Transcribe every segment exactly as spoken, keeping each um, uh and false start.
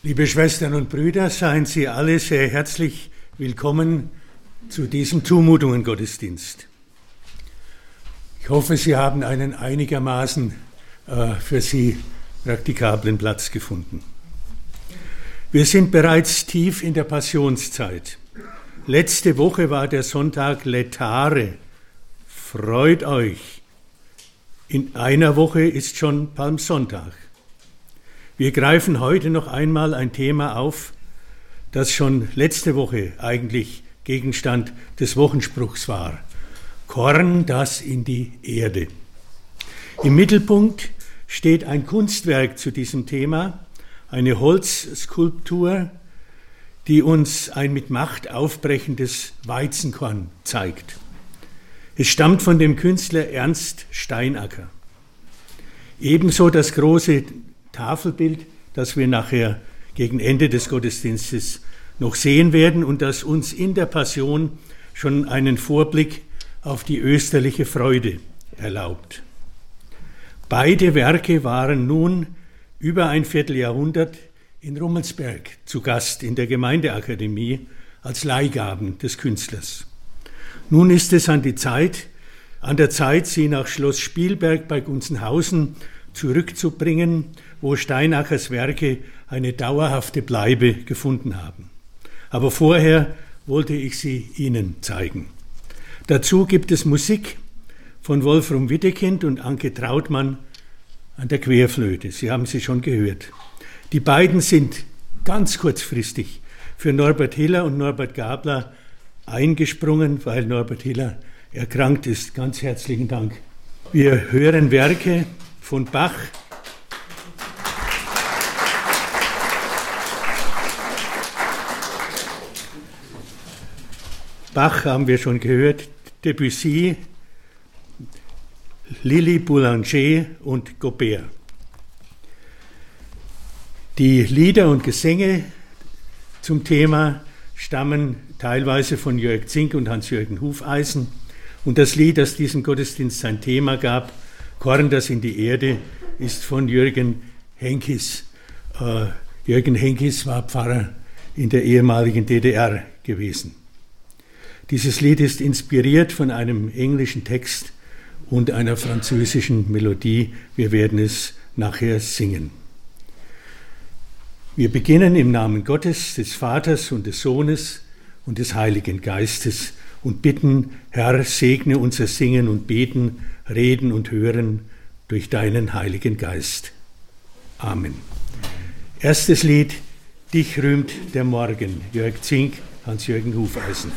Liebe Schwestern und Brüder, seien Sie alle sehr herzlich willkommen zu diesem Zumutungen-Gottesdienst. Ich hoffe, Sie haben einen einigermaßen äh, für Sie praktikablen Platz gefunden. Wir sind bereits tief in der Passionszeit. Letzte Woche war der Sonntag Laetare. Freut euch! In einer Woche ist schon Palmsonntag. Wir greifen heute noch einmal ein Thema auf, das schon letzte Woche eigentlich Gegenstand des Wochenspruchs war. Korn, das in die Erde. Im Mittelpunkt steht ein Kunstwerk zu diesem Thema, eine Holzskulptur, die uns ein mit Macht aufbrechendes Weizenkorn zeigt. Es stammt von dem Künstler Ernst Steinacker. Ebenso das große Tafelbild, das wir nachher gegen Ende des Gottesdienstes noch sehen werden und das uns in der Passion schon einen Vorblick auf die österliche Freude erlaubt. Beide Werke waren nun über ein Vierteljahrhundert in Rummelsberg zu Gast in der Gemeindeakademie als Leihgaben des Künstlers. Nun ist es an, die Zeit, an der Zeit, sie nach Schloss Spielberg bei Gunzenhausen zurückzubringen, wo Steinackers Werke eine dauerhafte Bleibe gefunden haben. Aber vorher wollte ich sie Ihnen zeigen. Dazu gibt es Musik von Wolfram Wittekind und Anke Trautmann an der Querflöte. Sie haben sie schon gehört. Die beiden sind ganz kurzfristig für Norbert Hiller und Norbert Gabler eingesprungen, weil Norbert Hiller erkrankt ist. Ganz herzlichen Dank. Wir hören Werke von Bach. Bach haben wir schon gehört, Debussy, Lili Boulanger und Gaubert. Die Lieder und Gesänge zum Thema stammen teilweise von Jörg Zink und Hans-Jürgen Hufeisen. Und das Lied, das diesem Gottesdienst sein Thema gab, Korn, das in die Erde, ist von Jürgen Henkis. Äh, Jürgen Henkis war Pfarrer in der ehemaligen D D R gewesen. Dieses Lied ist inspiriert von einem englischen Text und einer französischen Melodie. Wir werden es nachher singen. Wir beginnen im Namen Gottes, des Vaters und des Sohnes und des Heiligen Geistes und bitten, Herr, segne unser Singen und Beten, Reden und Hören durch deinen Heiligen Geist. Amen. Erstes Lied, Dich rühmt der Morgen, Jörg Zink, Hans-Jürgen Hufeisen.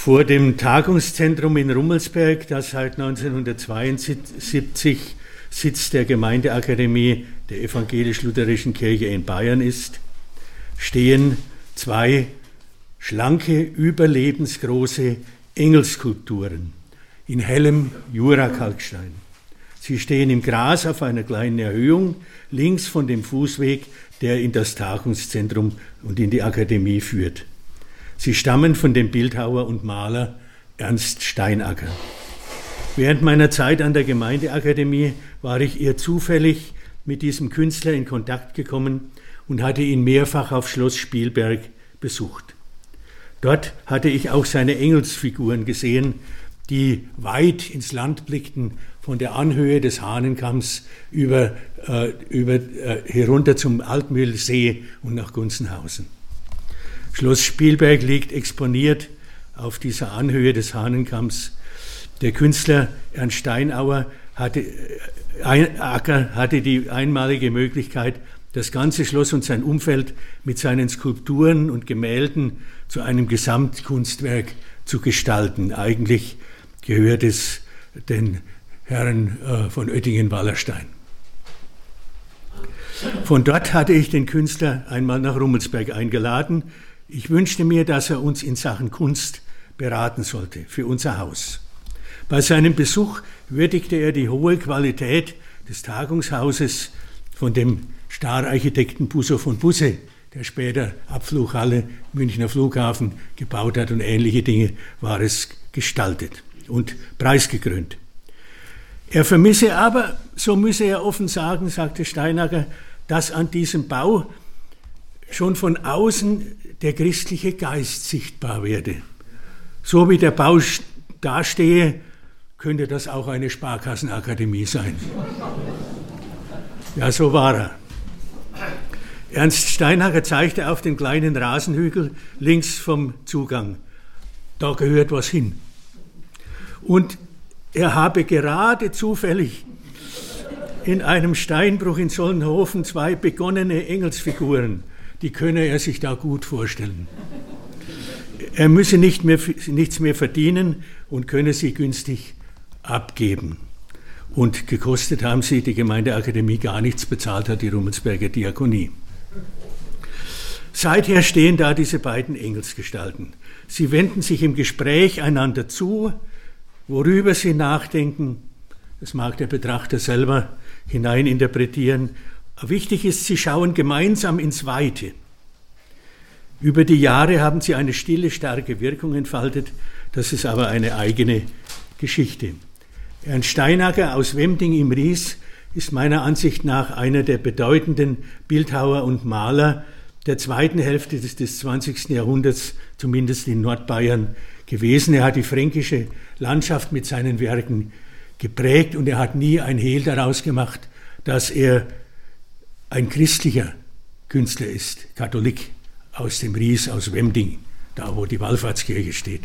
Vor dem Tagungszentrum in Rummelsberg, das seit neunzehnhundertzweiundsiebzig Sitz der Gemeindeakademie der Evangelisch-Lutherischen Kirche in Bayern ist, stehen zwei schlanke, überlebensgroße Engelskulpturen in hellem Jura-Kalkstein. Sie stehen im Gras auf einer kleinen Erhöhung, links von dem Fußweg, der in das Tagungszentrum und in die Akademie führt. Sie stammen von dem Bildhauer und Maler Ernst Steinacker. Während meiner Zeit an der Gemeindeakademie war ich eher zufällig mit diesem Künstler in Kontakt gekommen und hatte ihn mehrfach auf Schloss Spielberg besucht. Dort hatte ich auch seine Engelsfiguren gesehen, die weit ins Land blickten, von der Anhöhe des Hahnenkamms über, äh, über, äh, herunter zum Altmühlsee und nach Gunzenhausen. Schloss Spielberg liegt exponiert auf dieser Anhöhe des Hahnenkamms. Der Künstler Ernst Steinauer hatte, äh, Acker hatte die einmalige Möglichkeit, das ganze Schloss und sein Umfeld mit seinen Skulpturen und Gemälden zu einem Gesamtkunstwerk zu gestalten. Eigentlich gehört es den Herren äh, von Oettingen-Wallerstein. Von dort hatte ich den Künstler einmal nach Rummelsberg eingeladen. Ich wünschte mir, dass er uns in Sachen Kunst beraten sollte für unser Haus. Bei seinem Besuch würdigte er die hohe Qualität des Tagungshauses von dem Star-Architekten Busso von Busse, der später Abflughalle, Münchner Flughafen gebaut hat, und ähnliche Dinge war es gestaltet und preisgekrönt. Er vermisse aber, so müsse er offen sagen, sagte Steinacker, dass an diesem Bau schon von außen der christliche Geist sichtbar werde. So wie der Bau dastehe, könnte das auch eine Sparkassenakademie sein. Ja, so war er. Ernst Steinacker zeigte auf den kleinen Rasenhügel links vom Zugang. Da gehört was hin. Und er habe gerade zufällig in einem Steinbruch in Solnhofen zwei begonnene Engelsfiguren. Die könne er sich da gut vorstellen. Er müsse nicht mehr, nichts mehr verdienen und könne sie günstig abgeben. Und gekostet haben sie die Gemeindeakademie gar nichts, bezahlt hat die Rummelsberger Diakonie. Seither stehen da diese beiden Engelsgestalten. Sie wenden sich im Gespräch einander zu, worüber sie nachdenken, das mag der Betrachter selber hineininterpretieren. Wichtig ist, sie schauen gemeinsam ins Weite. Über die Jahre haben sie eine stille, starke Wirkung entfaltet, das ist aber eine eigene Geschichte. Ernst Steinacker aus Wemding im Ries ist meiner Ansicht nach einer der bedeutenden Bildhauer und Maler der zweiten Hälfte des, des zwanzigsten Jahrhunderts, zumindest in Nordbayern, gewesen. Er hat die fränkische Landschaft mit seinen Werken geprägt und er hat nie ein Hehl daraus gemacht, dass er ein christlicher Künstler ist, Katholik aus dem Ries, aus Wemding, da wo die Wallfahrtskirche steht.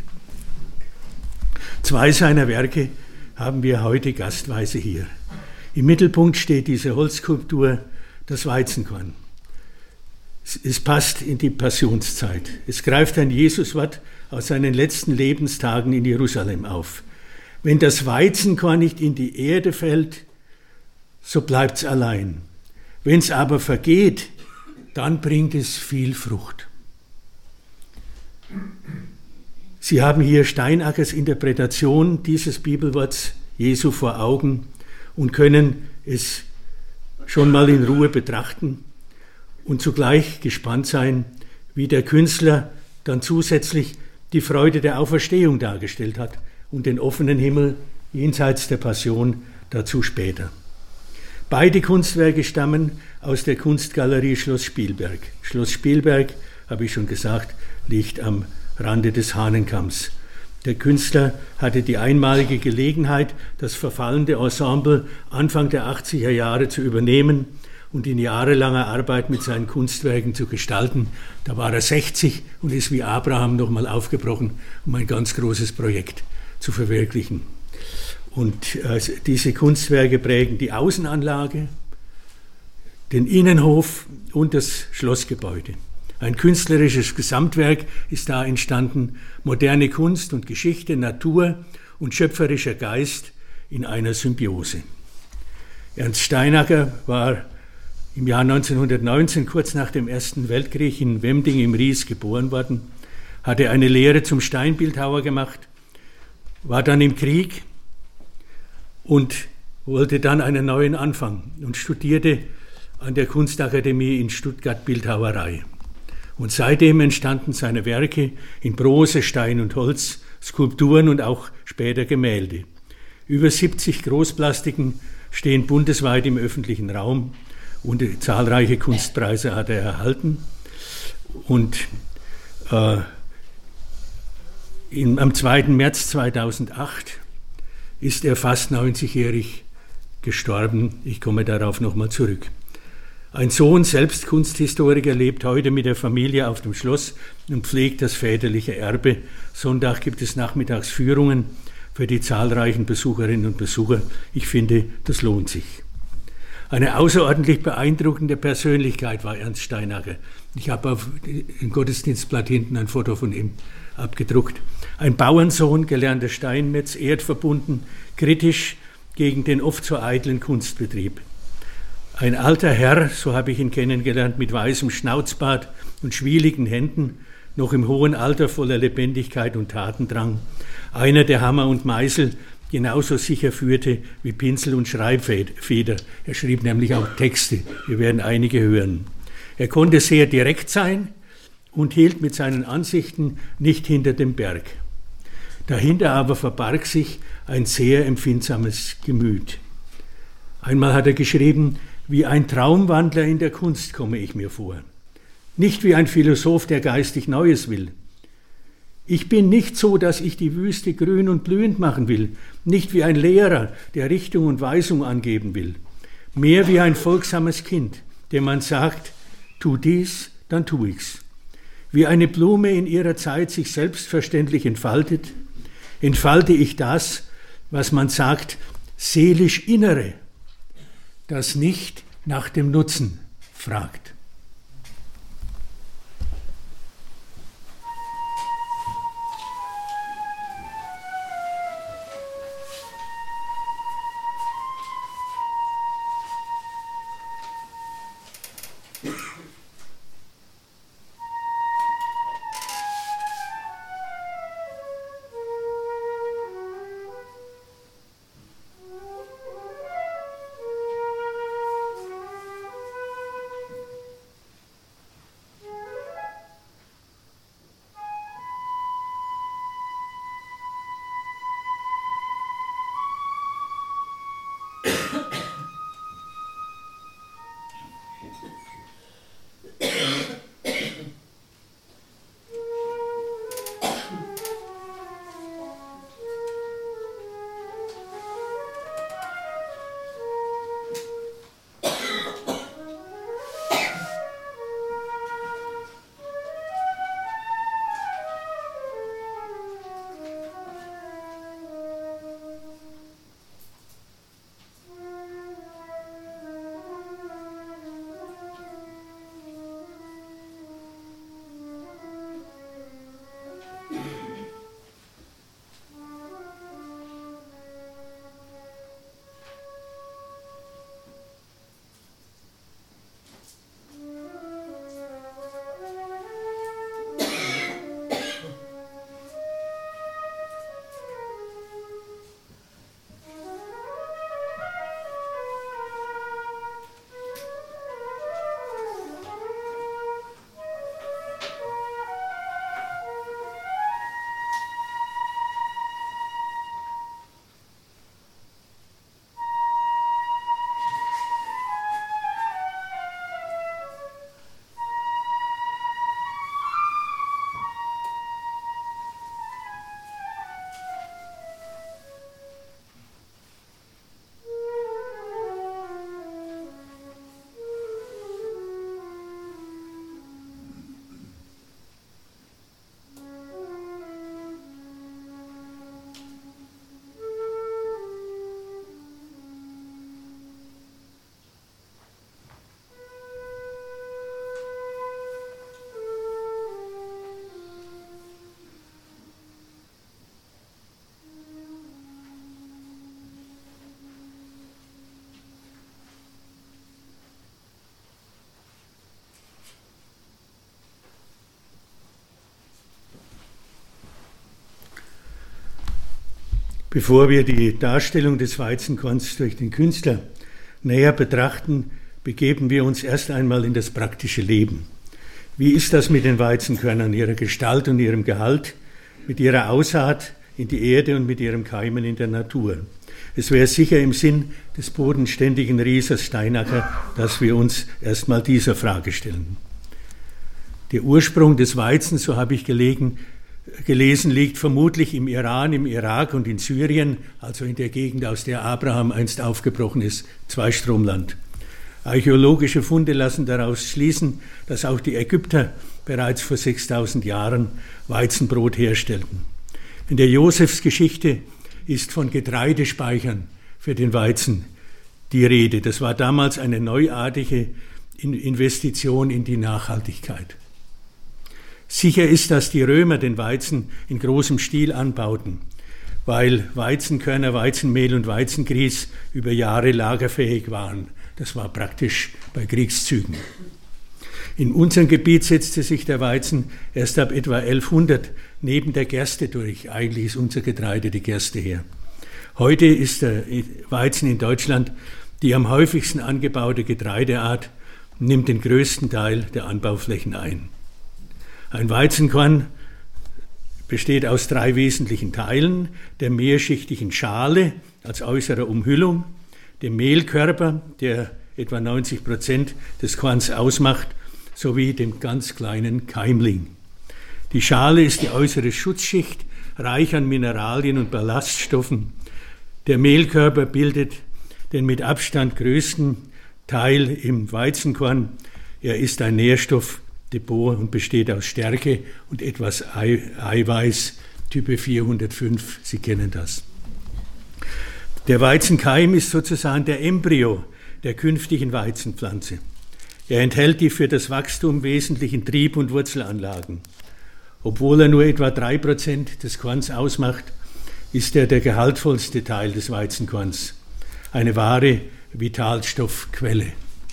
Zwei seiner Werke haben wir heute gastweise hier. Im Mittelpunkt steht diese Holzskulptur, das Weizenkorn. Es passt in die Passionszeit. Es greift ein Jesuswort aus seinen letzten Lebenstagen in Jerusalem auf. Wenn das Weizenkorn nicht in die Erde fällt, so bleibt es allein. Wenn es aber vergeht, dann bringt es viel Frucht. Sie haben hier Steinackers Interpretation dieses Bibelworts Jesu vor Augen und können es schon mal in Ruhe betrachten und zugleich gespannt sein, wie der Künstler dann zusätzlich die Freude der Auferstehung dargestellt hat und den offenen Himmel jenseits der Passion dazu später. Beide Kunstwerke stammen aus der Kunstgalerie Schloss Spielberg. Schloss Spielberg, habe ich schon gesagt, liegt am Rande des Hahnenkamms. Der Künstler hatte die einmalige Gelegenheit, das verfallende Ensemble Anfang der achtziger Jahre zu übernehmen und in jahrelanger Arbeit mit seinen Kunstwerken zu gestalten. Da war er sechzig und ist wie Abraham nochmal aufgebrochen, um ein ganz großes Projekt zu verwirklichen. Und äh, diese Kunstwerke prägen die Außenanlage, den Innenhof und das Schlossgebäude. Ein künstlerisches Gesamtwerk ist da entstanden, moderne Kunst und Geschichte, Natur und schöpferischer Geist in einer Symbiose. Ernst Steinacker war im Jahr neunzehnhundertneunzehn, kurz nach dem Ersten Weltkrieg, in Wemding im Ries geboren worden, hatte eine Lehre zum Steinbildhauer gemacht, war dann im Krieg und wollte dann einen neuen Anfang und studierte an der Kunstakademie in Stuttgart Bildhauerei. Und seitdem entstanden seine Werke in Bronze, Stein und Holz, Skulpturen und auch später Gemälde. Über siebzig Großplastiken stehen bundesweit im öffentlichen Raum und zahlreiche Kunstpreise hat er erhalten. Und äh, in, am zweiten März zweitausendacht ist er fast neunzigjährig gestorben. Ich komme darauf nochmal zurück. Ein Sohn, selbst Kunsthistoriker, lebt heute mit der Familie auf dem Schloss und pflegt das väterliche Erbe. Sonntag gibt es Nachmittagsführungen für die zahlreichen Besucherinnen und Besucher. Ich finde, das lohnt sich. Eine außerordentlich beeindruckende Persönlichkeit war Ernst Steinacker. Ich habe auf dem Gottesdienstblatt hinten ein Foto von ihm abgedruckt. Ein Bauernsohn, gelernter Steinmetz, erdverbunden, kritisch gegen den oft so eitlen Kunstbetrieb. Ein alter Herr, so habe ich ihn kennengelernt, mit weißem Schnauzbart und schwieligen Händen, noch im hohen Alter voller Lebendigkeit und Tatendrang. Einer, der Hammer und Meißel genauso sicher führte wie Pinsel und Schreibfeder. Er schrieb nämlich auch Texte, wir werden einige hören. Er konnte sehr direkt sein und hielt mit seinen Ansichten nicht hinter dem Berg. Dahinter aber verbarg sich ein sehr empfindsames Gemüt. Einmal hat er geschrieben, wie ein Traumwandler in der Kunst komme ich mir vor. Nicht wie ein Philosoph, der geistig Neues will. Ich bin nicht so, dass ich die Wüste grün und blühend machen will, nicht wie ein Lehrer, der Richtung und Weisung angeben will. Mehr wie ein folgsames Kind, dem man sagt, tu dies, dann tu ich's. Wie eine Blume in ihrer Zeit sich selbstverständlich entfaltet, entfalte ich das, was man sagt, seelisch Innere, das nicht nach dem Nutzen fragt. Bevor wir die Darstellung des Weizenkorns durch den Künstler näher betrachten, begeben wir uns erst einmal in das praktische Leben. Wie ist das mit den Weizenkörnern, ihrer Gestalt und ihrem Gehalt, mit ihrer Aussaat in die Erde und mit ihrem Keimen in der Natur? Es wäre sicher im Sinn des bodenständigen Riesers Steinacker, dass wir uns erstmal dieser Frage stellen. Der Ursprung des Weizens, so habe ich gelegen, gelesen, liegt vermutlich im Iran, im Irak und in Syrien, also in der Gegend, aus der Abraham einst aufgebrochen ist, Zweistromland. Archäologische Funde lassen daraus schließen, dass auch die Ägypter bereits vor sechstausend Jahren Weizenbrot herstellten. In der Josefsgeschichte ist von Getreidespeichern für den Weizen die Rede. Das war damals eine neuartige Investition in die Nachhaltigkeit. Sicher ist, dass die Römer den Weizen in großem Stil anbauten, weil Weizenkörner, Weizenmehl und Weizengrieß über Jahre lagerfähig waren. Das war praktisch bei Kriegszügen. In unserem Gebiet setzte sich der Weizen erst ab etwa elfhundert neben der Gerste durch. Eigentlich ist unser Getreide die Gerste her. Heute ist der Weizen in Deutschland die am häufigsten angebaute Getreideart und nimmt den größten Teil der Anbauflächen ein. Ein Weizenkorn besteht aus drei wesentlichen Teilen: der mehrschichtigen Schale als äußerer Umhüllung, dem Mehlkörper, der etwa neunzig Prozent des Korns ausmacht, sowie dem ganz kleinen Keimling. Die Schale ist die äußere Schutzschicht, reich an Mineralien und Ballaststoffen. Der Mehlkörper bildet den mit Abstand größten Teil im Weizenkorn. Er ist ein Nährstoffdepot und besteht aus Stärke und etwas Eiweiß, Type vierhundertfünf, Sie kennen das. Der Weizenkeim ist sozusagen der Embryo der künftigen Weizenpflanze. Er enthält die für das Wachstum wesentlichen Trieb- und Wurzelanlagen. Obwohl er nur etwa drei Prozent des Korns ausmacht, ist er der gehaltvollste Teil des Weizenkorns, eine wahre Vitalstoffquelle.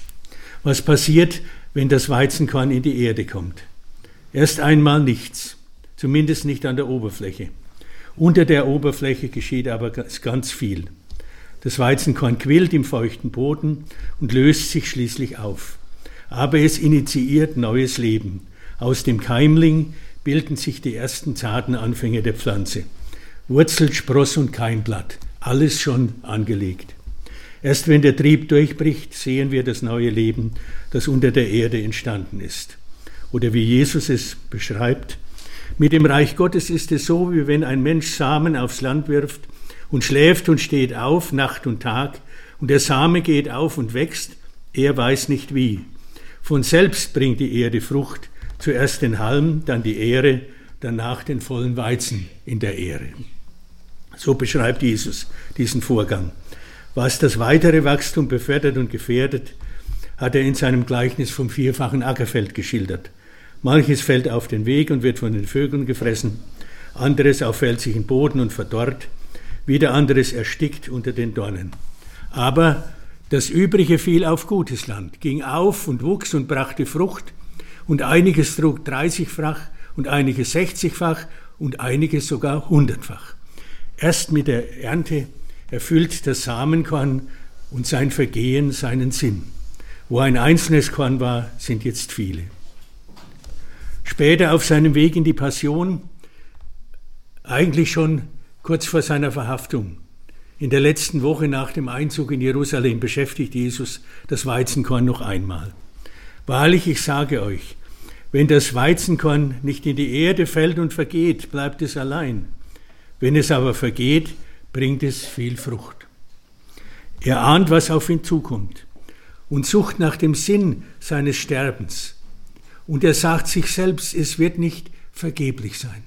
Was passiert, wenn das Weizenkorn in die Erde kommt? Erst einmal nichts, zumindest nicht an der Oberfläche. Unter der Oberfläche geschieht aber ganz viel. Das Weizenkorn quillt im feuchten Boden und löst sich schließlich auf. Aber es initiiert neues Leben. Aus dem Keimling bilden sich die ersten zarten Anfänge der Pflanze. Wurzel, Spross und Keimblatt, alles schon angelegt. Erst wenn der Trieb durchbricht, sehen wir das neue Leben, das unter der Erde entstanden ist. Oder wie Jesus es beschreibt: Mit dem Reich Gottes ist es so, wie wenn ein Mensch Samen aufs Land wirft und schläft und steht auf, Nacht und Tag, und der Same geht auf und wächst, er weiß nicht wie. Von selbst bringt die Erde Frucht, zuerst den Halm, dann die Ähre, danach den vollen Weizen in der Ähre. So beschreibt Jesus diesen Vorgang. Was das weitere Wachstum befördert und gefährdet, hat er in seinem Gleichnis vom vierfachen Ackerfeld geschildert. Manches fällt auf den Weg und wird von den Vögeln gefressen, anderes auf felsigen Boden und verdorrt, wieder anderes erstickt unter den Dornen. Aber das Übrige fiel auf gutes Land, ging auf und wuchs und brachte Frucht, und einiges trug dreißigfach und einiges sechzigfach und einiges sogar hundertfach. Erst mit der Ernte erfüllt das Samenkorn und sein Vergehen seinen Sinn. Wo ein einzelnes Korn war, sind jetzt viele. Später auf seinem Weg in die Passion, eigentlich schon kurz vor seiner Verhaftung, in der letzten Woche nach dem Einzug in Jerusalem, beschäftigt Jesus das Weizenkorn noch einmal. Wahrlich, ich sage euch, wenn das Weizenkorn nicht in die Erde fällt und vergeht, bleibt es allein. Wenn es aber vergeht, bringt es viel Frucht. Er ahnt, was auf ihn zukommt und sucht nach dem Sinn seines Sterbens. Und er sagt sich selbst, es wird nicht vergeblich sein.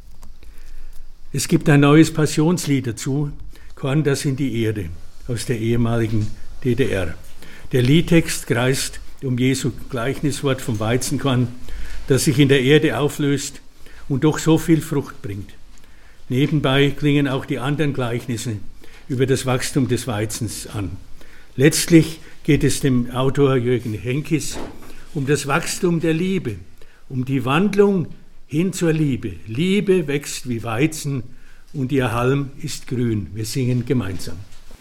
Es gibt ein neues Passionslied dazu, Korn, das in die Erde, aus der ehemaligen D D R. Der Liedtext kreist um Jesu Gleichniswort vom Weizenkorn, das sich in der Erde auflöst und doch so viel Frucht bringt. Nebenbei klingen auch die anderen Gleichnisse über das Wachstum des Weizens an. Letztlich geht es dem Autor Jürgen Henkis um das Wachstum der Liebe, um die Wandlung hin zur Liebe. Liebe wächst wie Weizen und ihr Halm ist grün. Wir singen gemeinsam.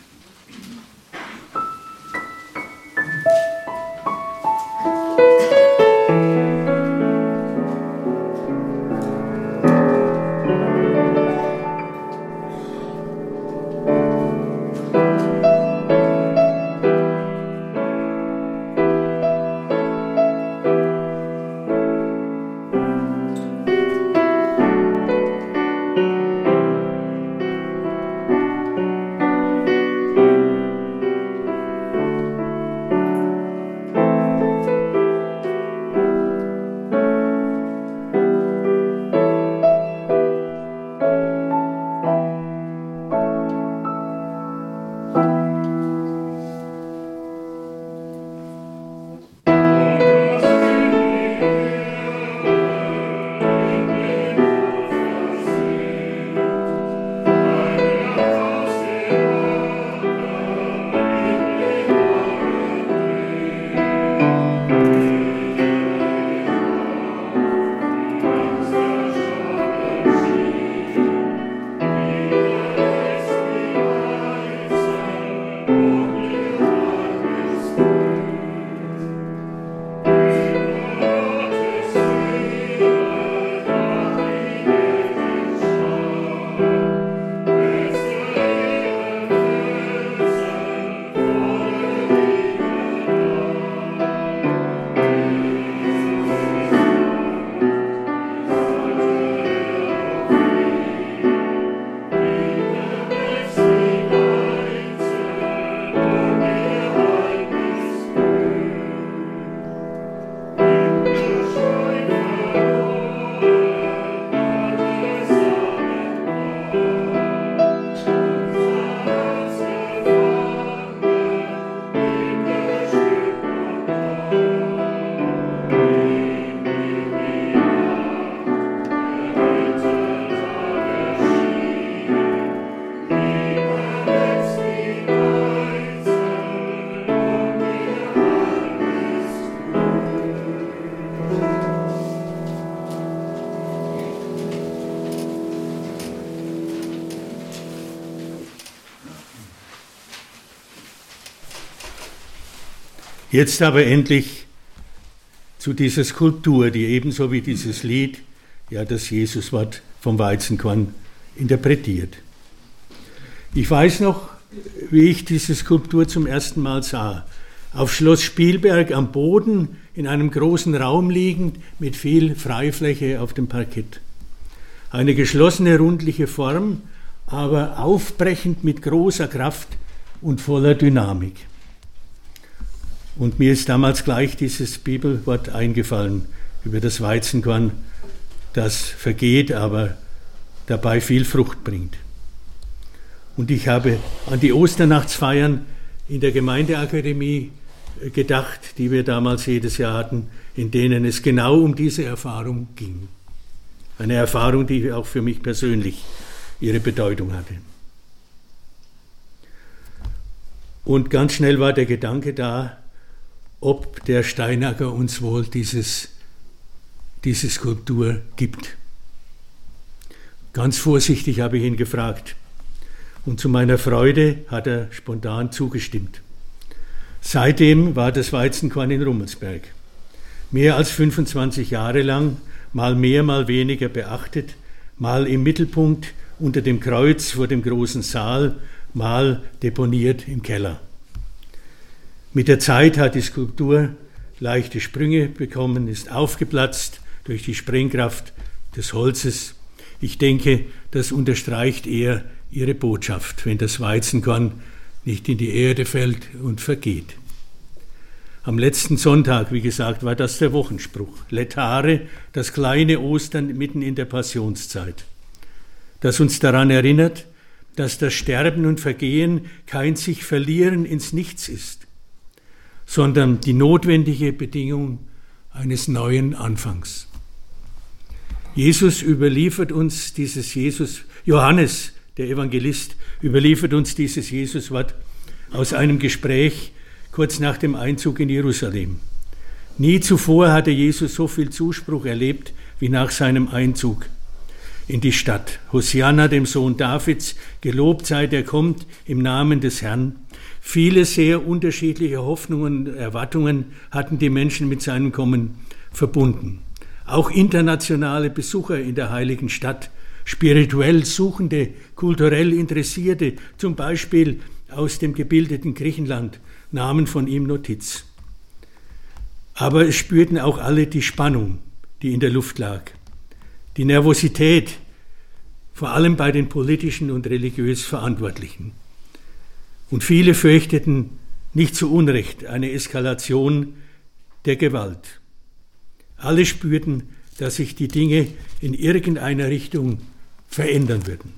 Jetzt aber endlich zu dieser Skulptur, die ebenso wie dieses Lied ja das Jesuswort vom Weizenkorn interpretiert. Ich weiß noch, wie ich diese Skulptur zum ersten Mal sah. Auf Schloss Spielberg am Boden, in einem großen Raum liegend, mit viel Freifläche auf dem Parkett. Eine geschlossene, rundliche Form, aber aufbrechend mit großer Kraft und voller Dynamik. Und mir ist damals gleich dieses Bibelwort eingefallen über das Weizenkorn, das vergeht, aber dabei viel Frucht bringt. Und ich habe an die Osternachtsfeiern in der Gemeindeakademie gedacht, die wir damals jedes Jahr hatten, in denen es genau um diese Erfahrung ging. Eine Erfahrung, die auch für mich persönlich ihre Bedeutung hatte. Und ganz schnell war der Gedanke da, ob der Steinacker uns wohl dieses, diese Skulptur gibt. Ganz vorsichtig habe ich ihn gefragt. Und zu meiner Freude hat er spontan zugestimmt. Seitdem war das Weizenkorn in Rummelsberg. Mehr als fünfundzwanzig Jahre lang, mal mehr, mal weniger beachtet, mal im Mittelpunkt unter dem Kreuz vor dem großen Saal, mal deponiert im Keller. Mit der Zeit hat die Skulptur leichte Sprünge bekommen, ist aufgeplatzt durch die Sprengkraft des Holzes. Ich denke, das unterstreicht eher ihre Botschaft, wenn das Weizenkorn nicht in die Erde fällt und vergeht. Am letzten Sonntag, wie gesagt, war das der Wochenspruch. Letare, das kleine Ostern mitten in der Passionszeit, das uns daran erinnert, dass das Sterben und Vergehen kein sich verlieren ins Nichts ist, sondern die notwendige Bedingung eines neuen Anfangs. Jesus überliefert uns dieses Jesus, Johannes, der Evangelist, überliefert uns dieses Jesuswort aus einem Gespräch kurz nach dem Einzug in Jerusalem. Nie zuvor hatte Jesus so viel Zuspruch erlebt wie nach seinem Einzug. in die Stadt. Hosianna, dem Sohn Davids, gelobt sei, der kommt im Namen des Herrn. Viele sehr unterschiedliche Hoffnungen und Erwartungen hatten die Menschen mit seinem Kommen verbunden. Auch internationale Besucher in der heiligen Stadt, spirituell Suchende, kulturell Interessierte, zum Beispiel aus dem gebildeten Griechenland, nahmen von ihm Notiz. Aber es spürten auch alle die Spannung, die in der Luft lag, die Nervosität, vor allem bei den politischen und religiös Verantwortlichen. Und viele fürchteten nicht zu Unrecht eine Eskalation der Gewalt. Alle spürten, dass sich die Dinge in irgendeiner Richtung verändern würden.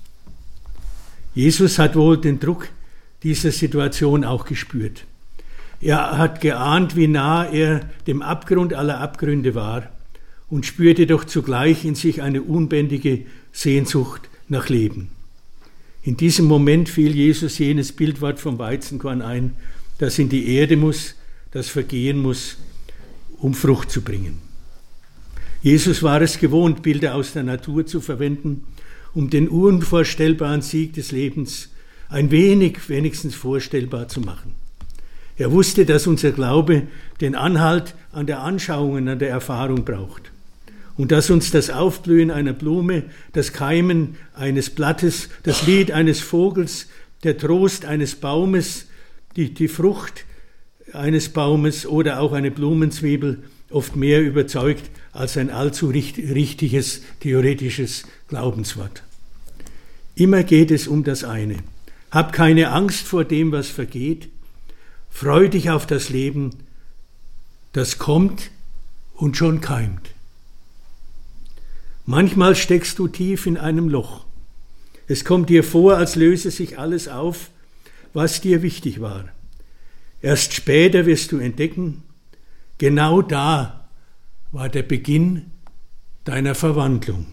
Jesus hat wohl den Druck dieser Situation auch gespürt. Er hat geahnt, wie nah er dem Abgrund aller Abgründe war und spürte doch zugleich in sich eine unbändige Sehnsucht nach Leben. In diesem Moment fiel Jesus jenes Bildwort vom Weizenkorn ein, das in die Erde muss, das vergehen muss, um Frucht zu bringen. Jesus war es gewohnt, Bilder aus der Natur zu verwenden, um den unvorstellbaren Sieg des Lebens ein wenig wenigstens vorstellbar zu machen. Er wusste, dass unser Glaube den Anhalt an der Anschauung und an der Erfahrung braucht. Und dass uns das Aufblühen einer Blume, das Keimen eines Blattes, das Lied eines Vogels, der Trost eines Baumes, die, die Frucht eines Baumes oder auch eine Blumenzwiebel oft mehr überzeugt als ein allzu richtiges, theoretisches Glaubenswort. Immer geht es um das eine. Hab keine Angst vor dem, was vergeht. Freu dich auf das Leben, das kommt und schon keimt. Manchmal steckst du tief in einem Loch. Es kommt dir vor, als löse sich alles auf, was dir wichtig war. Erst später wirst du entdecken, genau da war der Beginn deiner Verwandlung.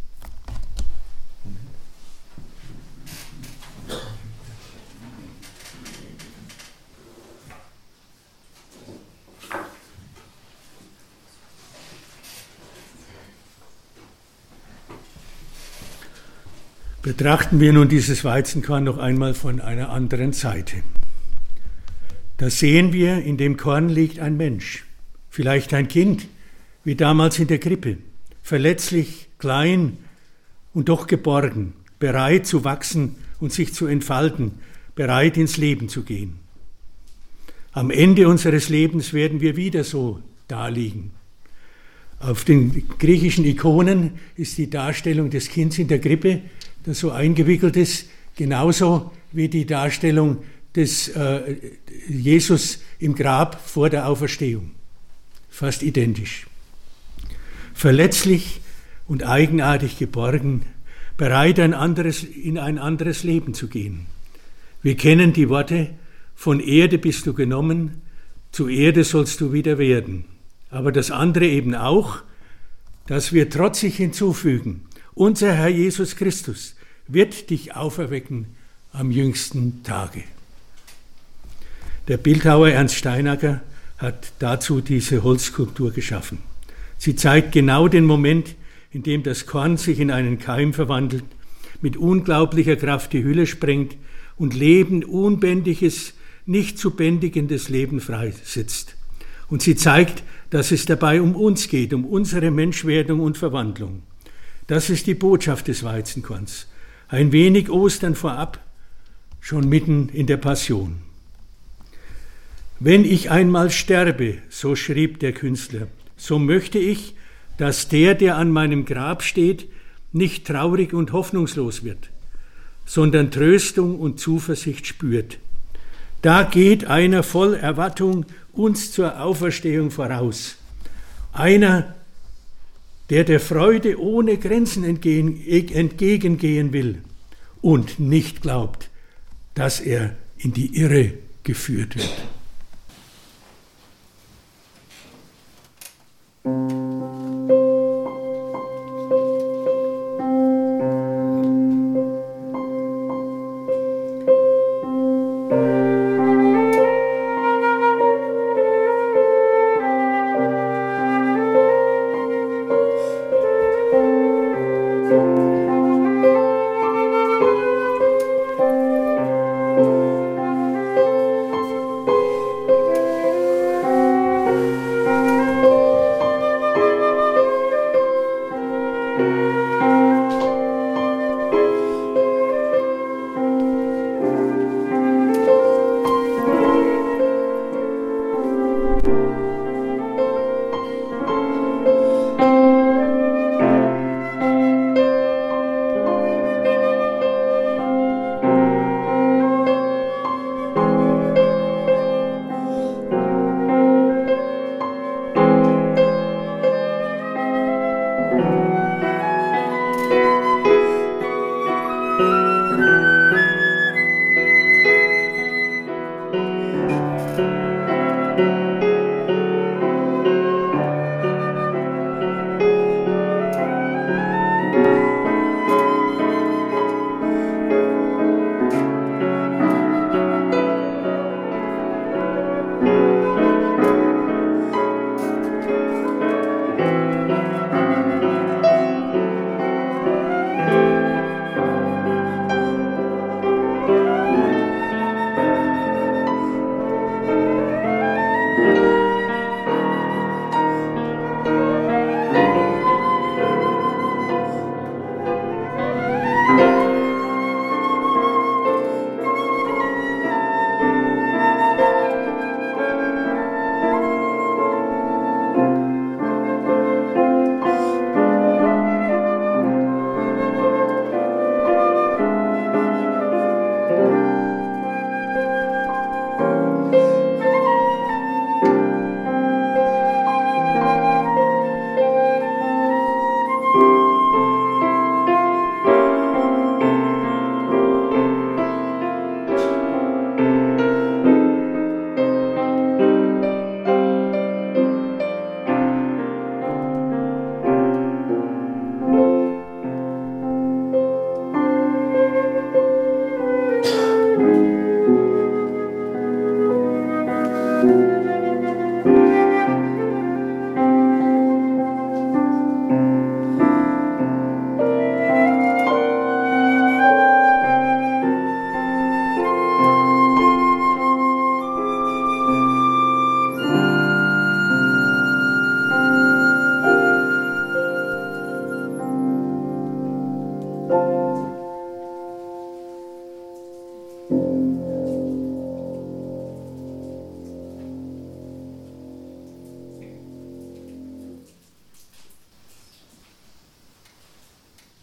Betrachten wir nun dieses Weizenkorn noch einmal von einer anderen Seite. Da sehen wir, in dem Korn liegt ein Mensch, vielleicht ein Kind, wie damals in der Krippe, verletzlich, klein und doch geborgen, bereit zu wachsen und sich zu entfalten, bereit ins Leben zu gehen. Am Ende unseres Lebens werden wir wieder so daliegen. Auf den griechischen Ikonen ist die Darstellung des Kindes in der Krippe, das so eingewickelt ist, genauso wie die Darstellung des äh, Jesus im Grab vor der Auferstehung. Fast identisch. Verletzlich und eigenartig geborgen, bereit ein anderes, in ein anderes Leben zu gehen. Wir kennen die Worte, von Erde bist du genommen, zu Erde sollst du wieder werden. Aber das andere eben auch, dass wir trotzig hinzufügen, unser Herr Jesus Christus wird dich auferwecken am jüngsten Tage. Der Bildhauer Ernst Steinacker hat dazu diese Holzskulptur geschaffen. Sie zeigt genau den Moment, in dem das Korn sich in einen Keim verwandelt, mit unglaublicher Kraft die Hülle sprengt und Leben, unbändiges, nicht zu bändigendes Leben freisetzt. Und sie zeigt, dass es dabei um uns geht, um unsere Menschwerdung und Verwandlung. Das ist die Botschaft des Weizenkorns. Ein wenig Ostern vorab, schon mitten in der Passion. Wenn ich einmal sterbe, so schrieb der Künstler, so möchte ich, dass der, der an meinem Grab steht, nicht traurig und hoffnungslos wird, sondern Tröstung und Zuversicht spürt. Da geht einer voll Erwartung uns zur Auferstehung voraus. Einer, der der Freude ohne Grenzen entgegengehen will und nicht glaubt, dass er in die Irre geführt wird. Thank you.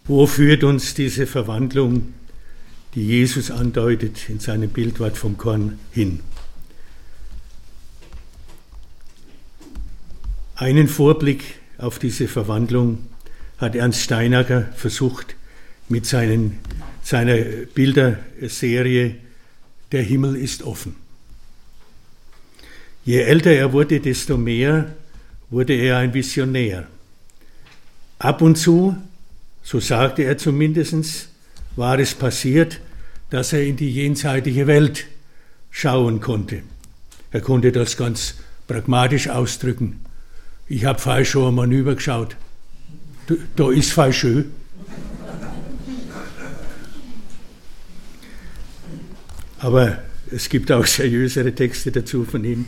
Wo führt uns diese Verwandlung, die Jesus andeutet in seinem Bildwort vom Korn, hin? Einen Vorblick auf diese Verwandlung hat Ernst Steinacker versucht mit seinen, seiner Bilderserie Der Himmel ist offen. Je älter er wurde, desto mehr wurde er ein Visionär. Ab und zu, so sagte er zumindest, war es passiert, dass er in die jenseitige Welt schauen konnte. Er konnte das ganz pragmatisch ausdrücken. Ich habe vorher schon einmal rübergeschaut. Da, da ist voll schön. Aber es gibt auch seriösere Texte dazu von ihm.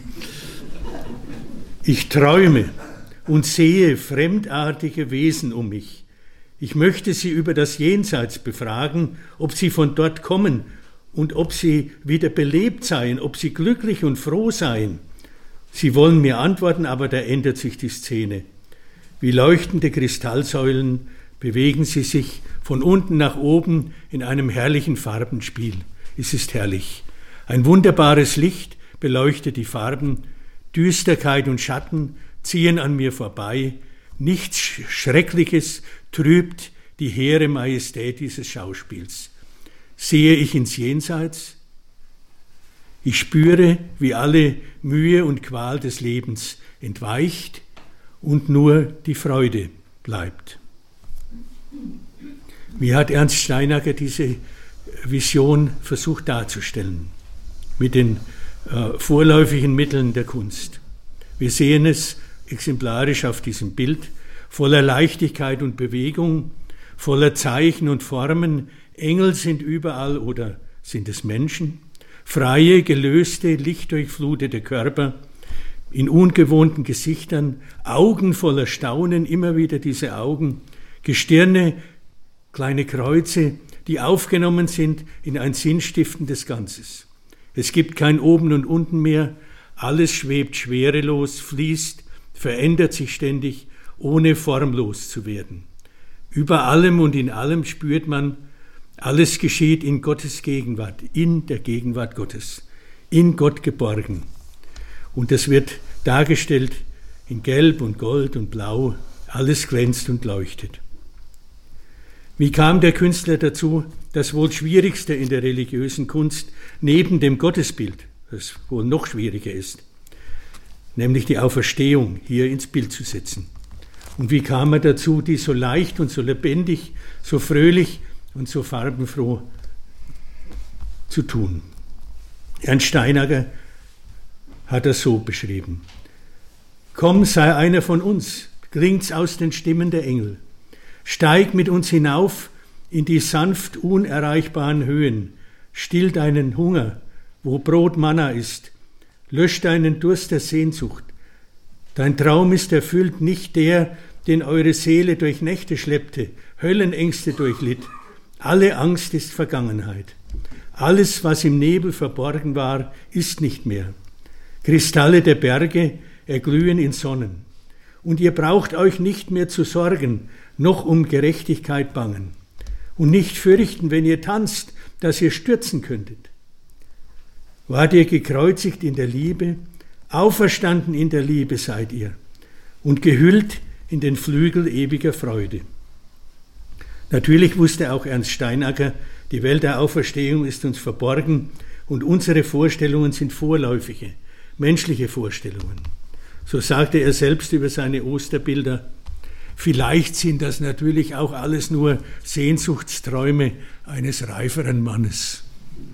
Ich träume und sehe fremdartige Wesen um mich. Ich möchte sie über das Jenseits befragen, ob sie von dort kommen und ob sie wieder belebt seien, ob sie glücklich und froh seien. Sie wollen mir antworten, aber da ändert sich die Szene. Wie leuchtende Kristallsäulen bewegen sie sich von unten nach oben in einem herrlichen Farbenspiel. Es ist herrlich. Ein wunderbares Licht beleuchtet die Farben, Düsterkeit und Schatten ziehen an mir vorbei, nichts Schreckliches trübt die hehre Majestät dieses Schauspiels. Sehe ich ins Jenseits? Ich spüre, wie alle Mühe und Qual des Lebens entweicht und nur die Freude bleibt. Wie hat Ernst Steinacker diese Vision versucht darzustellen? Mit den äh, vorläufigen Mitteln der Kunst. Wir sehen es exemplarisch auf diesem Bild, voller Leichtigkeit und Bewegung, voller Zeichen und Formen. Engel sind überall oder sind es Menschen? Freie, gelöste, lichtdurchflutete Körper in ungewohnten Gesichtern, Augen voller Staunen, immer wieder diese Augen, Gestirne, kleine Kreuze, die aufgenommen sind in ein sinnstiftendes Ganzes. Es gibt kein Oben und Unten mehr, alles schwebt schwerelos, fließt, verändert sich ständig, ohne formlos zu werden. Über allem und in allem spürt man, alles geschieht in Gottes Gegenwart, in der Gegenwart Gottes, in Gott geborgen. Und das wird dargestellt in Gelb und Gold und Blau, alles glänzt und leuchtet. Wie kam der Künstler dazu, das wohl Schwierigste in der religiösen Kunst, neben dem Gottesbild, das wohl noch schwieriger ist, nämlich die Auferstehung, hier ins Bild zu setzen? Und wie kam er dazu, die so leicht und so lebendig, so fröhlich und so farbenfroh zu tun? Ernst Steinacker hat das so beschrieben. Komm, sei einer von uns, klingt's aus den Stimmen der Engel. Steig mit uns hinauf in die sanft unerreichbaren Höhen. Still deinen Hunger, wo Brot Manna ist. Lösch deinen Durst der Sehnsucht. Dein Traum ist erfüllt, nicht der, den eure Seele durch Nächte schleppte, Höllenängste durchlitt. Alle Angst ist Vergangenheit. Alles, was im Nebel verborgen war, ist nicht mehr. Kristalle der Berge erglühen in Sonnen. Und ihr braucht euch nicht mehr zu sorgen, noch um Gerechtigkeit bangen. Und nicht fürchten, wenn ihr tanzt, dass ihr stürzen könntet. Wart ihr gekreuzigt in der Liebe, auferstanden in der Liebe seid ihr und gehüllt in den Flügel ewiger Freude. Natürlich wusste auch Ernst Steinacker, die Welt der Auferstehung ist uns verborgen und unsere Vorstellungen sind vorläufige, menschliche Vorstellungen. So sagte er selbst über seine Osterbilder, vielleicht sind das natürlich auch alles nur Sehnsuchtsträume eines reiferen Mannes.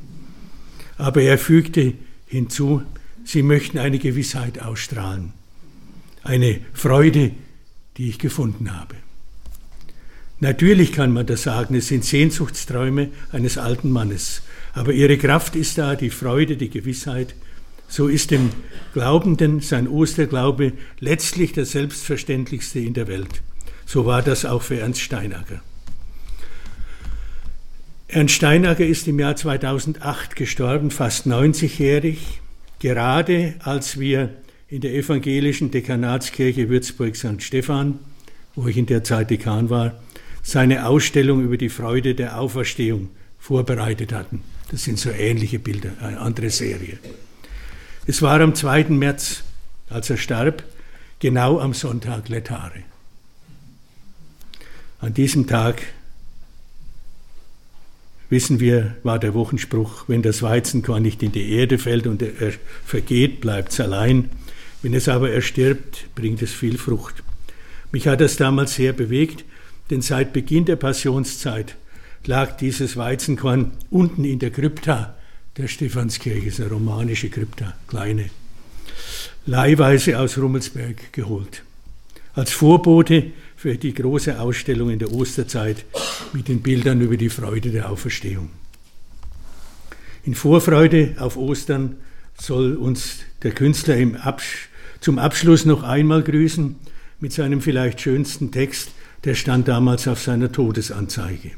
Aber er fügte hinzu, sie möchten eine Gewissheit ausstrahlen, eine Freude, die ich gefunden habe. Natürlich kann man das sagen, es sind Sehnsuchtsträume eines alten Mannes, aber ihre Kraft ist da, die Freude, die Gewissheit. So ist dem Glaubenden sein Osterglaube letztlich das Selbstverständlichste in der Welt. So war das auch für Ernst Steinacker. Ernst Steinacker ist im Jahr zweitausendacht gestorben, fast neunzigjährig, gerade als wir in der evangelischen Dekanatskirche Würzburg Sankt Stephan, wo ich in der Zeit Dekan war, seine Ausstellung über die Freude der Auferstehung vorbereitet hatten. Das sind so ähnliche Bilder, eine andere Serie. Es war am zweiten März, als er starb, genau am Sonntag Laetare. An diesem Tag, wissen wir, war der Wochenspruch, wenn das Weizenkorn nicht in die Erde fällt und er vergeht, bleibt es allein. Wenn es aber erstirbt, bringt es viel Frucht. Mich hat das damals sehr bewegt, denn seit Beginn der Passionszeit lag dieses Weizenkorn unten in der Krypta der Stephanskirche, das ist eine romanische Krypta, kleine, leihweise aus Rummelsberg geholt. Als Vorbote für die große Ausstellung in der Osterzeit mit den Bildern über die Freude der Auferstehung. In Vorfreude auf Ostern soll uns der Künstler im Absch- zum Abschluss noch einmal grüßen mit seinem vielleicht schönsten Text, der stand damals auf seiner Todesanzeige.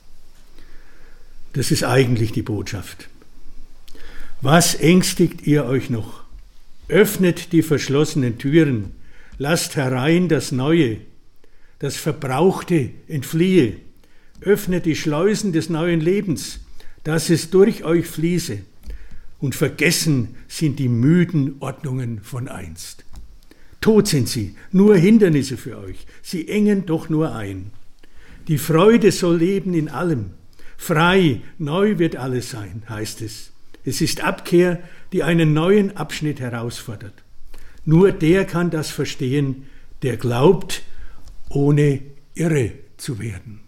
Das ist eigentlich die Botschaft. Was ängstigt ihr euch noch? Öffnet die verschlossenen Türen, lasst herein das Neue, das Verbrauchte entfliehe, öffnet die Schleusen des neuen Lebens, dass es durch euch fließe, und vergessen sind die müden Ordnungen von einst. Tot sind sie, nur Hindernisse für euch, sie engen doch nur ein. Die Freude soll leben in allem, frei, neu wird alles sein, heißt es. Es ist Abkehr, die einen neuen Abschnitt herausfordert. Nur der kann das verstehen, der glaubt, ohne irre zu werden.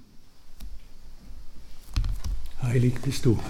Heilig bist du.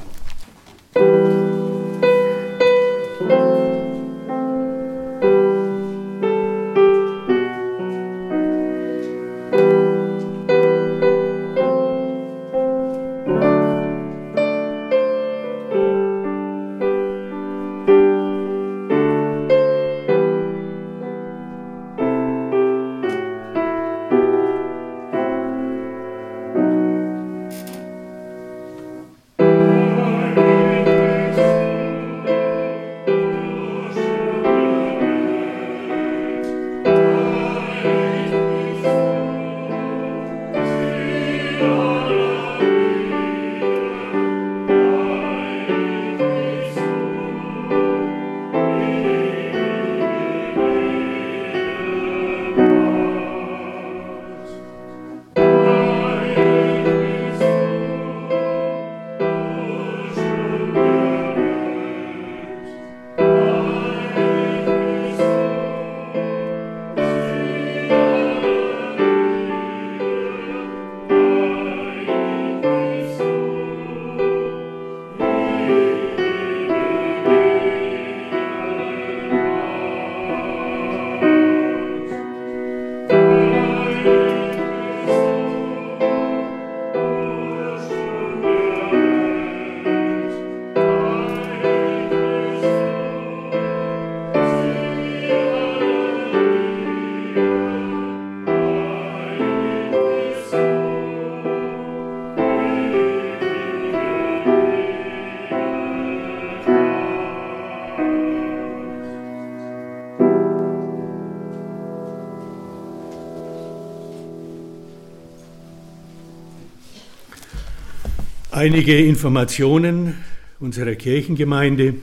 Einige Informationen unserer Kirchengemeinde.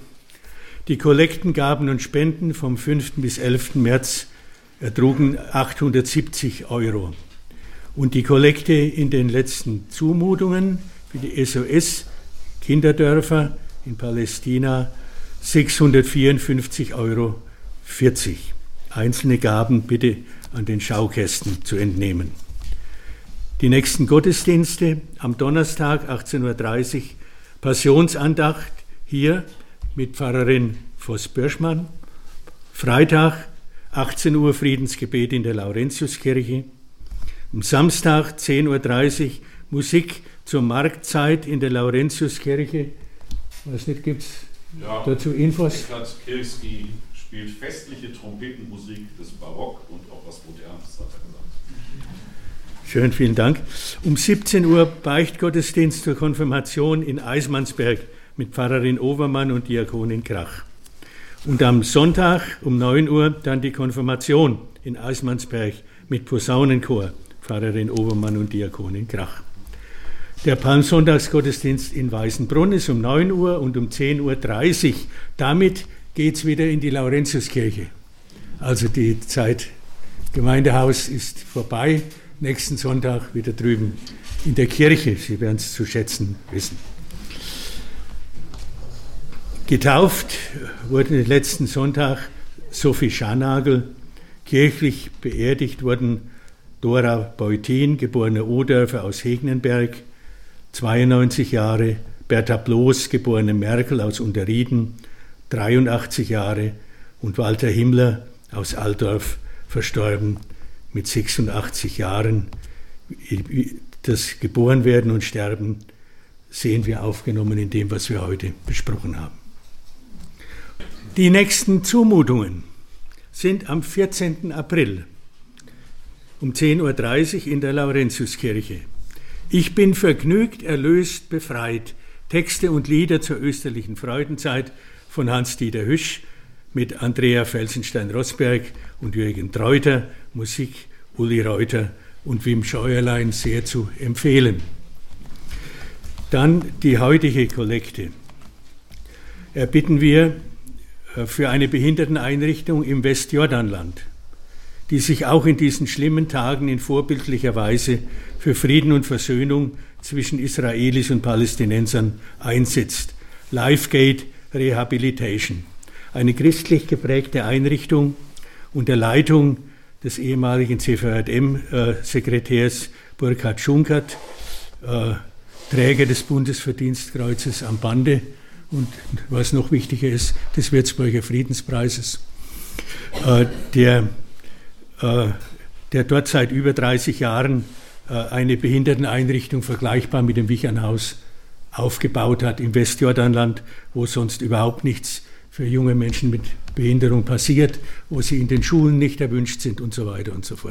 Die Kollektengaben und Spenden vom fünften bis elften März ertrugen achthundertsiebzig Euro. Und die Kollekte in den letzten Zumutungen für die S O S Kinderdörfer in Palästina sechshundertvierundfünfzig Euro vierzig. Einzelne Gaben bitte an den Schaukästen zu entnehmen. Die nächsten Gottesdienste am Donnerstag achtzehn Uhr dreißig, Passionsandacht hier mit Pfarrerin Voss-Börschmann. Freitag achtzehn Uhr Friedensgebet in der Laurentiuskirche. Am Samstag zehn Uhr dreißig Musik zur Marktzeit in der Laurentiuskirche. Was nicht, gibt es ja, dazu Infos? Eckhard Kirski spielt festliche Trompetenmusik des Barock und auch was Modernes, hat er gesagt. Schön, vielen Dank. Um siebzehn Uhr Beichtgottesdienst zur Konfirmation in Eismannsberg mit Pfarrerin Overmann und Diakonin Krach. Und am Sonntag um neun Uhr dann die Konfirmation in Eismannsberg mit Posaunenchor Pfarrerin Obermann und Diakonin Krach. Der Palmsonntagsgottesdienst in Weißenbrunn ist um neun Uhr und um zehn Uhr dreißig. Damit geht es wieder in die Laurentiuskirche. Also die Zeit Gemeindehaus ist vorbei. Nächsten Sonntag wieder drüben in der Kirche. Sie werden es zu schätzen wissen. Getauft wurde letzten Sonntag Sophie Scharnagel. Kirchlich beerdigt wurden Dora Beutin, geborene Odörfer aus Hegnenberg, zweiundneunzig Jahre, Bertha Bloß, geborene Merkel aus Unterrieden, dreiundachtzig Jahre, und Walter Himmler aus Altdorf, verstorben mit sechsundachtzig Jahren. Das Geborenwerden und Sterben sehen wir aufgenommen in dem, was wir heute besprochen haben. Die nächsten Zumutungen sind am vierzehnten April um zehn Uhr dreißig in der Laurentiuskirche. Ich bin vergnügt, erlöst, befreit. Texte und Lieder zur österlichen Freudenzeit von Hans-Dieter Hüsch mit Andrea Felsenstein-Rosberg und Jürgen Treuter, Musik Uli Reuter und Wim Scheuerlein, sehr zu empfehlen. Dann die heutige Kollekte. Erbitten wir für eine Behinderteneinrichtung im Westjordanland, die sich auch in diesen schlimmen Tagen in vorbildlicher Weise für Frieden und Versöhnung zwischen Israelis und Palästinensern einsetzt. Lifegate Rehabilitation, eine christlich geprägte Einrichtung unter Leitung des ehemaligen C V J M-Sekretärs Burkhard Schunkert, äh, Träger des Bundesverdienstkreuzes am Bande und, was noch wichtiger ist, des Würzburger Friedenspreises, äh, der der dort seit über dreißig Jahren eine Behinderteneinrichtung vergleichbar mit dem Wichernhaus aufgebaut hat im Westjordanland, wo sonst überhaupt nichts für junge Menschen mit Behinderung passiert, wo sie in den Schulen nicht erwünscht sind und so weiter und so fort.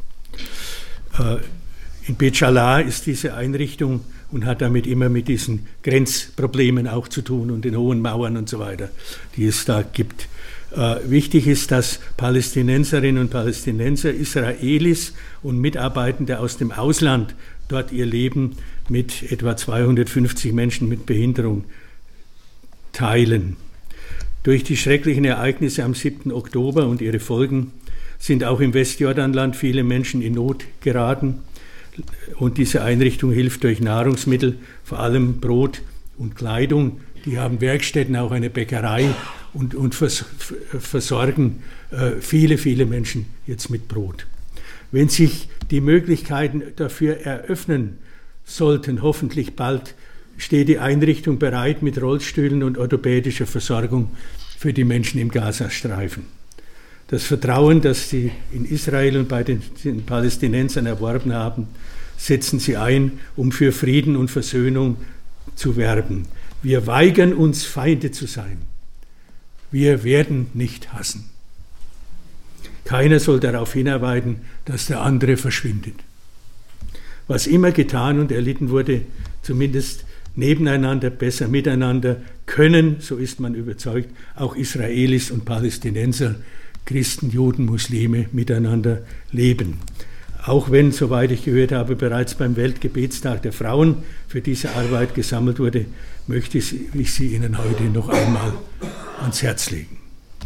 In Bet Schalah ist diese Einrichtung und hat damit immer mit diesen Grenzproblemen auch zu tun und den hohen Mauern und so weiter, die es da gibt. Äh, wichtig ist, dass Palästinenserinnen und Palästinenser, Israelis und Mitarbeitende aus dem Ausland dort ihr Leben mit etwa zweihundertfünfzig Menschen mit Behinderung teilen. Durch die schrecklichen Ereignisse am siebten Oktober und ihre Folgen sind auch im Westjordanland viele Menschen in Not geraten. Und diese Einrichtung hilft durch Nahrungsmittel, vor allem Brot und Kleidung. Die haben Werkstätten, auch eine Bäckerei und, und vers, versorgen äh, viele, viele Menschen jetzt mit Brot. Wenn sich die Möglichkeiten dafür eröffnen sollten, hoffentlich bald, steht die Einrichtung bereit mit Rollstühlen und orthopädischer Versorgung für die Menschen im Gazastreifen. Das Vertrauen, das sie in Israel und bei den, den Palästinensern erworben haben, setzen sie ein, um für Frieden und Versöhnung zu werben. Wir weigern uns, Feinde zu sein. Wir werden nicht hassen. Keiner soll darauf hinarbeiten, dass der andere verschwindet. Was immer getan und erlitten wurde, zumindest nebeneinander, besser miteinander, können, so ist man überzeugt, auch Israelis und Palästinenser, Christen, Juden, Muslime miteinander leben. Auch wenn, soweit ich gehört habe, bereits beim Weltgebetstag der Frauen für diese Arbeit gesammelt wurde, möchte ich sie Ihnen heute noch einmal ans Herz legen.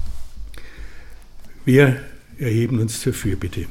Wir erheben uns zur Fürbitte.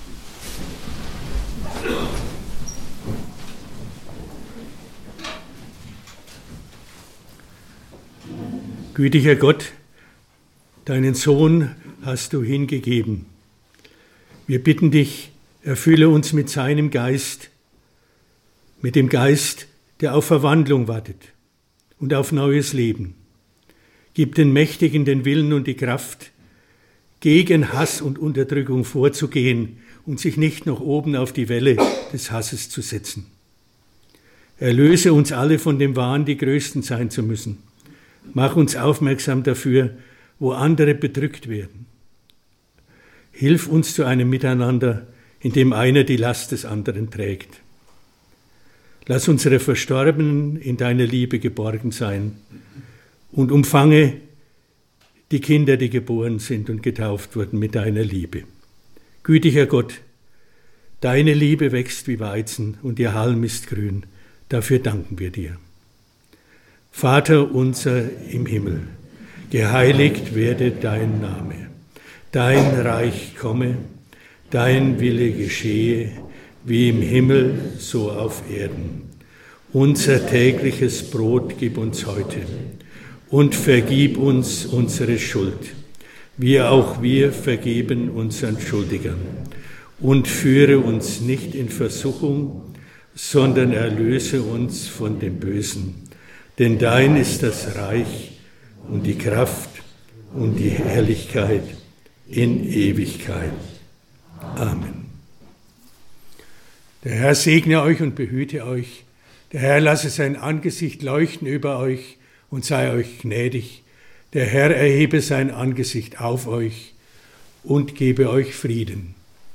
Gütiger Gott, deinen Sohn hast du hingegeben. Wir bitten dich, erfülle uns mit seinem Geist, mit dem Geist, der auf Verwandlung wartet und auf neues Leben. Gib den Mächtigen den Willen und die Kraft, gegen Hass und Unterdrückung vorzugehen und sich nicht noch oben auf die Welle des Hasses zu setzen. Erlöse uns alle von dem Wahn, die Größten sein zu müssen. Mach uns aufmerksam dafür, wo andere bedrückt werden. Hilf uns zu einem Miteinander, in dem einer die Last des anderen trägt. Lass unsere Verstorbenen in deiner Liebe geborgen sein und umfange die Kinder, die geboren sind und getauft wurden, mit deiner Liebe. Gütiger Gott, Deine Liebe wächst wie Weizen und ihr Halm ist grün. Dafür danken wir dir. Vater unser im Himmel, geheiligt werde dein Name. Dein Reich komme, dein Wille geschehe, wie im Himmel, so auf Erden. Unser tägliches Brot gib uns heute und vergib uns unsere Schuld, wie auch wir vergeben unseren Schuldigern. Und führe uns nicht in Versuchung, sondern erlöse uns von dem Bösen. Denn dein ist das Reich und die Kraft und die Herrlichkeit in Ewigkeit. Amen. Der Herr segne euch und behüte euch. Der Herr lasse sein Angesicht leuchten über euch und sei euch gnädig. Der Herr erhebe sein Angesicht auf euch und gebe euch Frieden.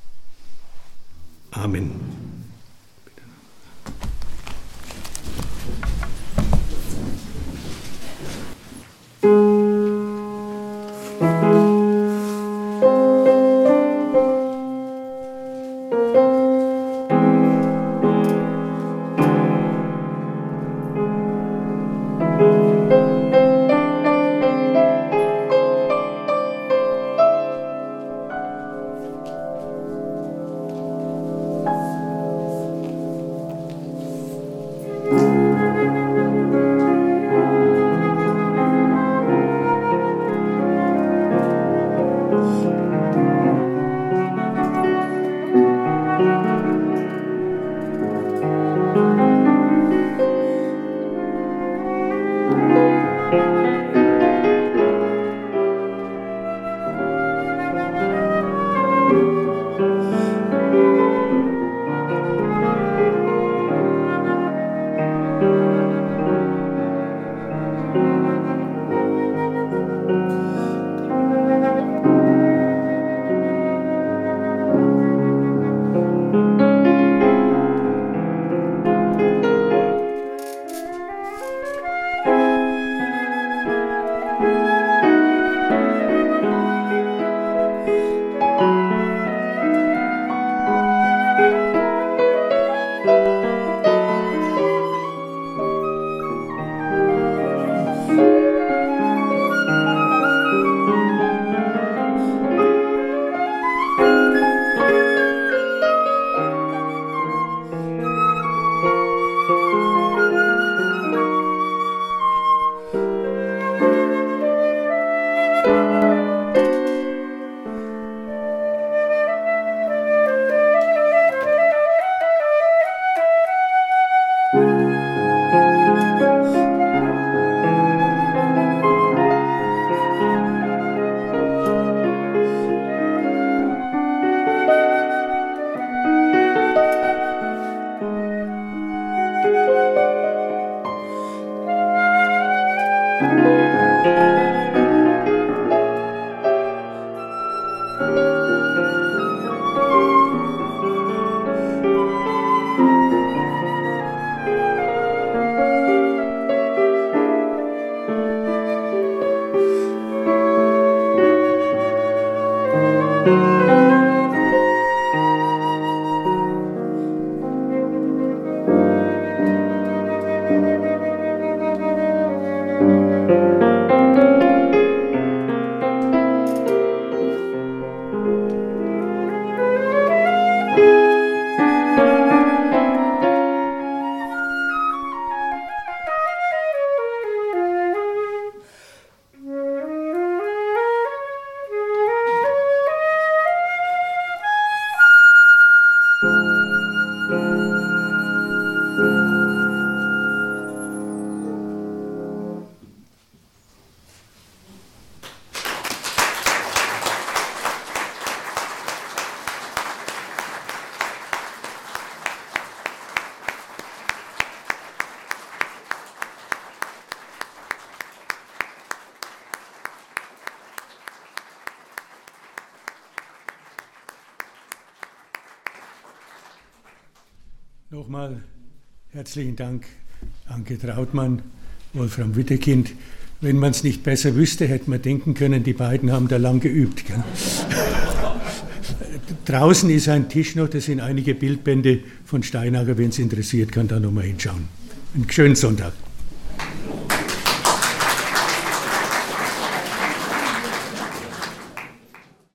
Amen. Nochmal herzlichen Dank, Anke Trautmann, Wolfram Wittekind. Wenn man es nicht besser wüsste, hätte man denken können, die beiden haben da lang geübt. Gell? draußen ist ein Tisch noch, da sind einige Bildbände von Steinacker. Wenn es interessiert, kann da nochmal hinschauen. Einen schönen Sonntag.